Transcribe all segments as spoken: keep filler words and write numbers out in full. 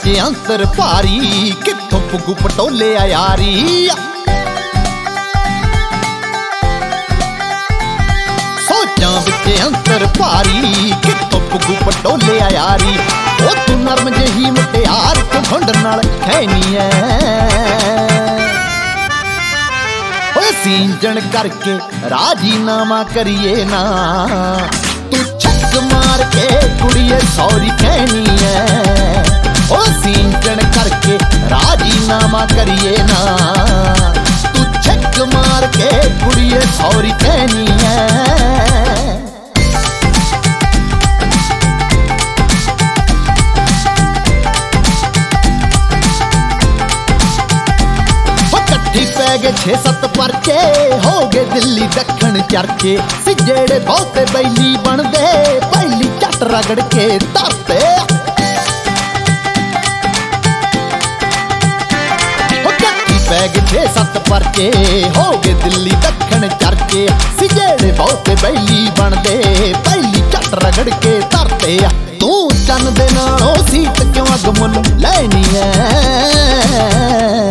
विच अंतर भारी कित्थों पुगू पटोले यारी। सोचां विच अंतर भारी कित्थों पुगू पटोले यारी। ओ तू नरम जही मुटियार तू घुंड नाल खैनी ऐ। सींजण करके राजीनामा करिए ना तू छक मार के कुड़िए सौरी कहनी है। ओ सींजण करके राजीनामा करिए ना तू छक मार के कुड़िए सौरी कहनी है। छे सत परचे हो गए दिल्ली दखन चर्चे सी जेड़े बहुते बैली बनदे पहली झट रगड़ के धरते। पैग छे सत परचे हो गए दिल्ली दखन चर्चे सी जेड़े बहुते बैली बनदे पहली झट रगड़ के धरते। तू चन दे नालों सीट क्यों अगमन लैनी है।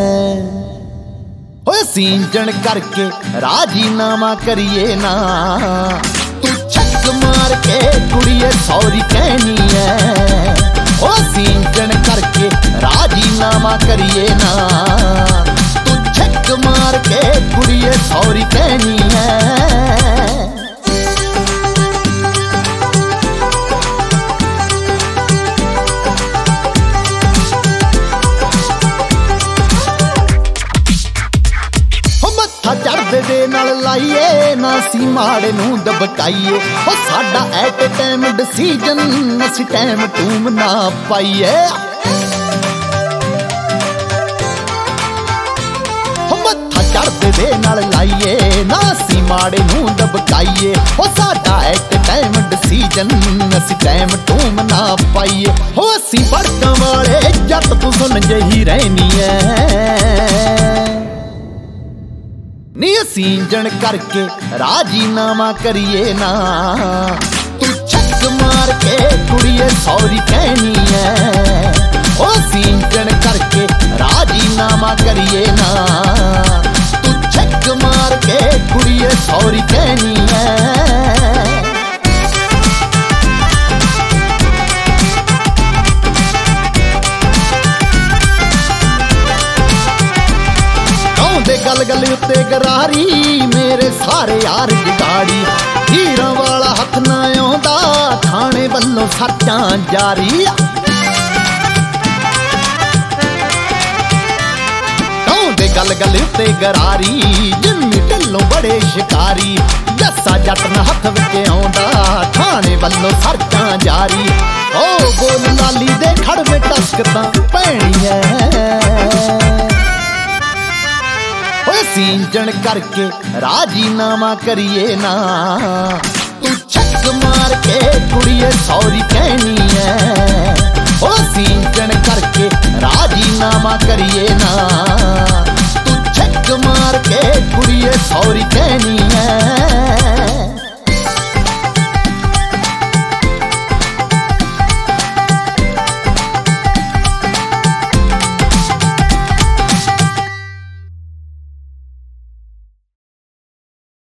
सींजण करके राजीनामा करिए ना तू छक मार के कुड़िए सौरी कहनी है। ओ सींजण करके राजीनामा करिए ना तू छक मार के कुड़िए सौरी कहनी है। चढ़दे दे नाल लाइए ना सी माड़े नूं दबकाइए। ओ साडा एट टाइम डिसीजन असी टाइम टूम ना पाइए। मत्था चढ़दे दे नाल लाइए ना सी माड़े नूं दबकाइए। ओ साडा एट टाइम डिसीजन असी टाइम टूम ना पाइए। हो असी भड़कां वाले जट तू सुन जही रहनी है। नी सींजण करके राजीनामा करिए ना तू छक मार के कुड़िए सौरी कहनी है। ओ सींजण करके राजीनामा करिए ना तू छक मार के कुड़िए सौरी कहनी है। गल गल उत्ते गरारी मेरे सारे यार जगाड़ी हीरां वाला हथ ना आउंदा थाने वल्लों सर्चां जारी। दे गल गल उत्ते गरारी जिम्मी ढिल्लों बड़े शिकारी दसा जट ना हथ विच आउंदा थाने वल्लों सर्चां जारी। ओ बोल लाली दे खड़ में टस्क तां पैणी है। सींजण करके राजीनामा करिए ना तू छक मार के कुड़िए सौरी कहनी है। ओ सींजण करके राजीनामा करिए ना तू छक मार के कुड़िए सौरी कहनी है।